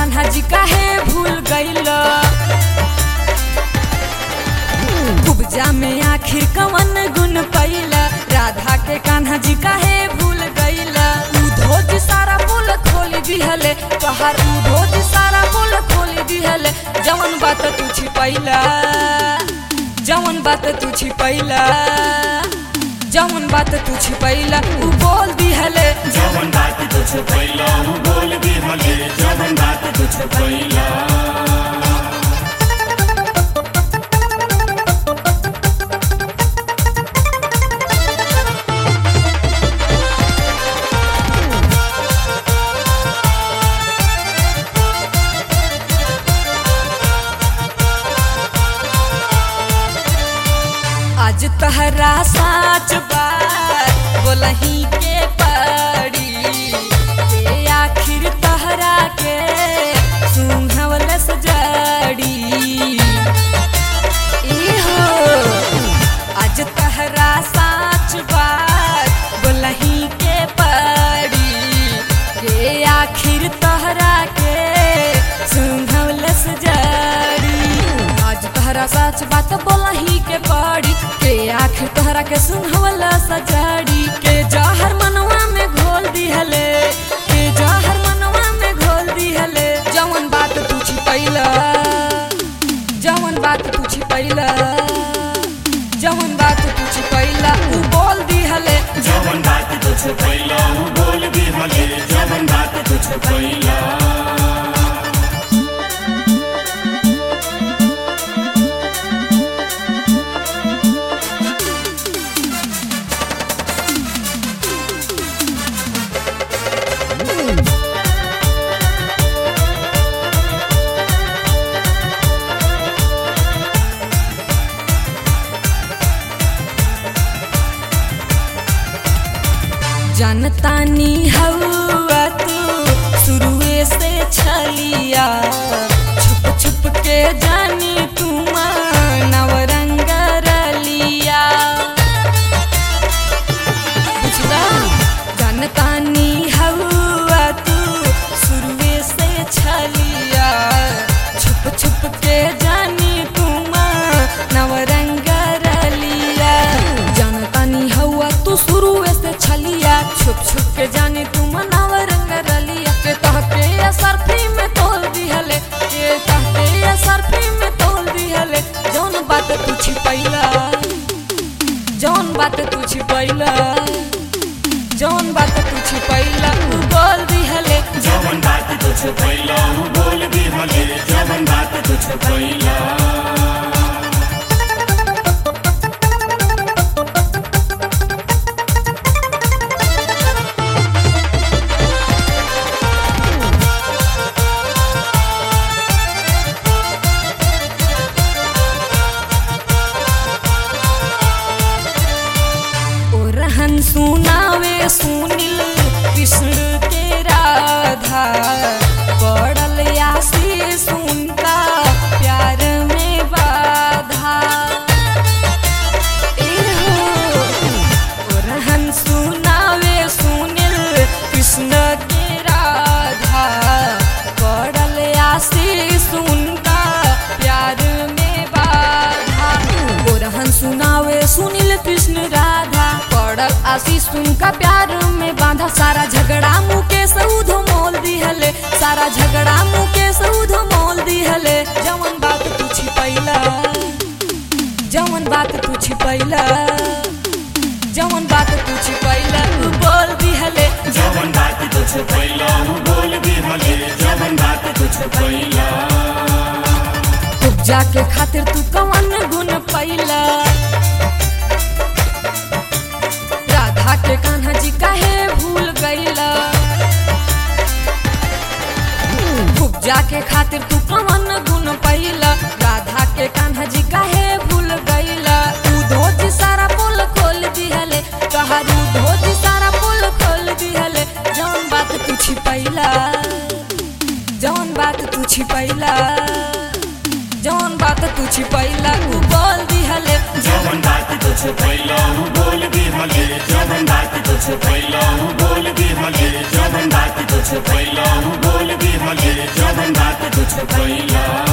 कान्हा जी काहे भूल गइला। कुब्जा में आखिर कवन गुण पैला, राधा के कान्हा जी काहे भूल गइला। उधोज सारा बोल खोल दिहले, तोहार उधोज सारा बोल खोल दिहले। जवन बात तू छिपैला, जवन बात तू छिपैला, जवन बात तू छिपैला उ बोल दिहले। जवन बात तू छिपैला उ बोल दिहले, जवन बात तू छिपैला। आज तहरा साच बात बोलही के पड़ी, ते आखिर तहरा के सुंघवल सजड़ी। इहो आज तहरा साच बात बोलही के पड़ी, ते आखिर तहरा के सुंघवल सजड़ी। आज तहरा सच बात बोलही के पड़ी, के आखिर तोहरा के सुनहवला सजड़ी। के जहर मनवा में घोल दिहले, के जहर मनवा में घोल दिहले। जवन बात तू छिपैला, जवन बात तू छिपैला, जवन बात तू छिपैला उ बोल दिहले। जवन बात तू छिपैला उ बोल दिहले, जवन बात तू छिपैला। जनतानी हवा तू शुरुए से छलिया, छुप छुप के जानी तू नवरंग रलिया। बुझला जनतानी हवा तू शुरुए से छलिया, छुप छुप के जानी तू नवरंग रलिया। जनतानी हवा तू शुरुए से छलिया, छुप छुप के जानी तू नवरंग रलिया। के तहके सरफी में तोल दिहले, के तहके सरफी में तोल दिहले। जौन बात तू छिपैला, जौन बात तू छिपैला, जौन बात तू छिपैला उ बोल दिहले। जवन बात तू छिपैला उ बोल दिहले, जवन बात तू छिपैला। सुनावे सुनील कृष्ण के राधा, पड़ल आशीष उनका प्यार में बाधा। रहन सुनावे सुनील कृष्ण के राधा, पड़ल आशीष उनका प्यार में बाधा। रहन सुनावे सुनील कृष्ण राधा, आशीष उनका प्यार में बांधा। सारा झगड़ा मुकेश उधो मोल दिहले, सारा झगड़ा मुकेश उधो मोल दिहले। जवन बात तू छिपैला, जवन बात तू छिपैला, जवन बात तू छिपैला उ बोल दिहले। जवन बात तू छिपैला उ बोल दिहले, जवन बात तू छिपैला। कुब्जा के खातिर तू कवन गुण पैला, के कान्हा जी काहे भूल गइला। कुब्जा के खातिर तू कवन गुण पैला, राधा के कान्हा जी काहे भूल गइला। उधोज सारा बोल खोल दिहले, तोहार उधोज सारा बोल खोल दिहले। जौन बात तू छिपैला, जौन बात तू छिपैला, जौन बात तू छिपैला उ बोल दिहले। जवन बात तू छिपैला उ बोल दिहले, जवन बात तू छिपैला उ बोल दिहले, जवन बात तू छिपैला उ बोल दिहले, जवन पैला